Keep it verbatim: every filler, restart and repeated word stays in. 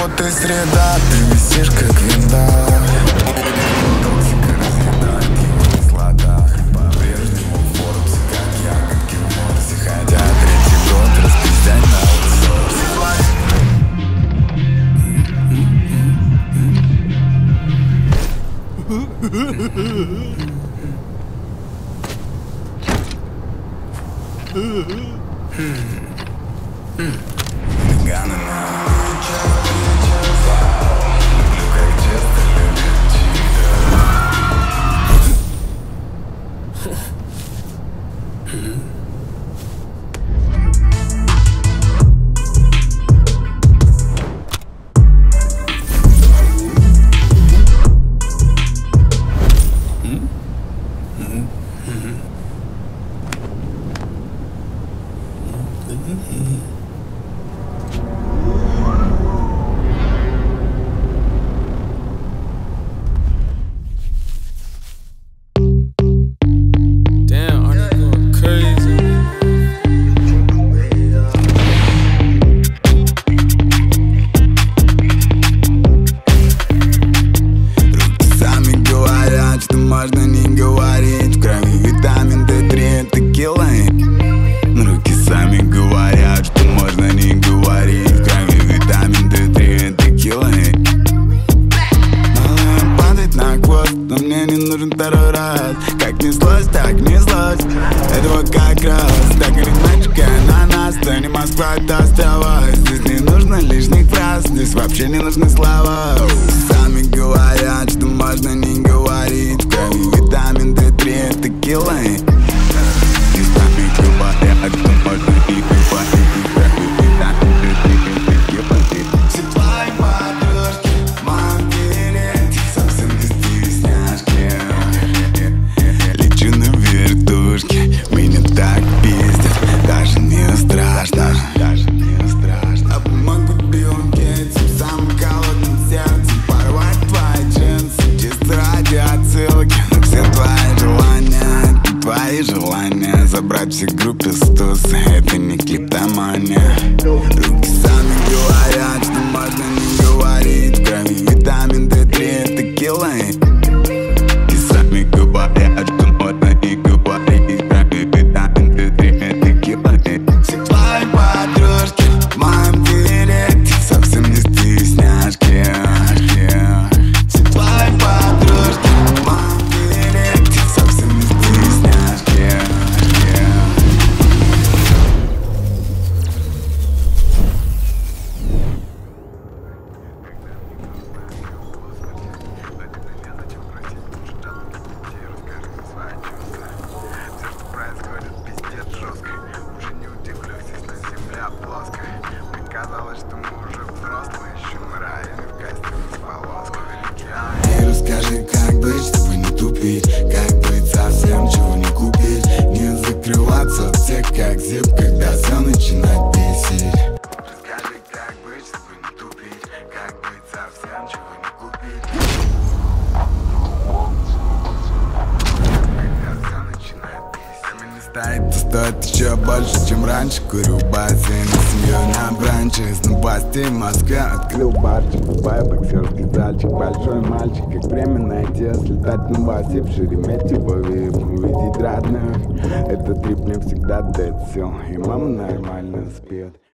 вот и среда, ты висишь как винда. Токсика разъедает его кислота. По-прежнему Forbes, как ягодки в морсе. Хотя третий год распиздять на Ганы на люблю, как часто любит чита. Можно не говорить, в крови витамин дэ три, текила. Руки сами говорят, что можно не говорить, в крови витамин дэ три, текила. Малая падает на хвост, но мне не нужен второй раз. Как неслось, так неслось, этого как раз. Так или иначе, на нас, то не Москва, то оставалось. Здесь не нужно лишних фраз, здесь вообще не нужны слова. Сами говорят, что можно не говорить, в крови витамин дэ три, текила. И сами говорят, что можно не говорить, в крови витамин дэ три, текила. Тепла и подружки в моем билете, совсем не стесняшки. Лечу на вертушке, меня так пиздят, даже не страшно, даже не страшно. Помогут Биллу Гейтсу, самым холодным сердцем порвать твои джинсы, чисто ради отсылки. Но все твои желания, это твои желания. Забрать все группы стусы, это не клиптомания. Руки сами говорят, что можно не говорить, в крови витамин дэ три, текила. И сами говорят, что можно не говорить, в крови витамин дэ три, текила. Все твои подружки в моем билете, совсем не стесняшки. Все твои подружки в моем билете, совсем не стесняшки. Что мы уже взрослые, еще мы ранены в костюме с полоской. И расскажи, как быть, чтобы не тупить, как быть совсем, чего не купить, не закрываться от всех, как зип, когда все начинает бесить. Расскажи, как быть, чтобы не тупить, как быть совсем, чего не купить, когда все начинает бесить. Время не стоит, стоит еще больше, чем раньше. Курю в бассейне, семьей на бранче. Из новостей в Москве открыл барчик. Бываю боксерский зальчик. Большой мальчик, как время найти, слетать на басе в Шереметьево и увидеть родных. Этот трип мне всегда дает сил, и мама нормально спит.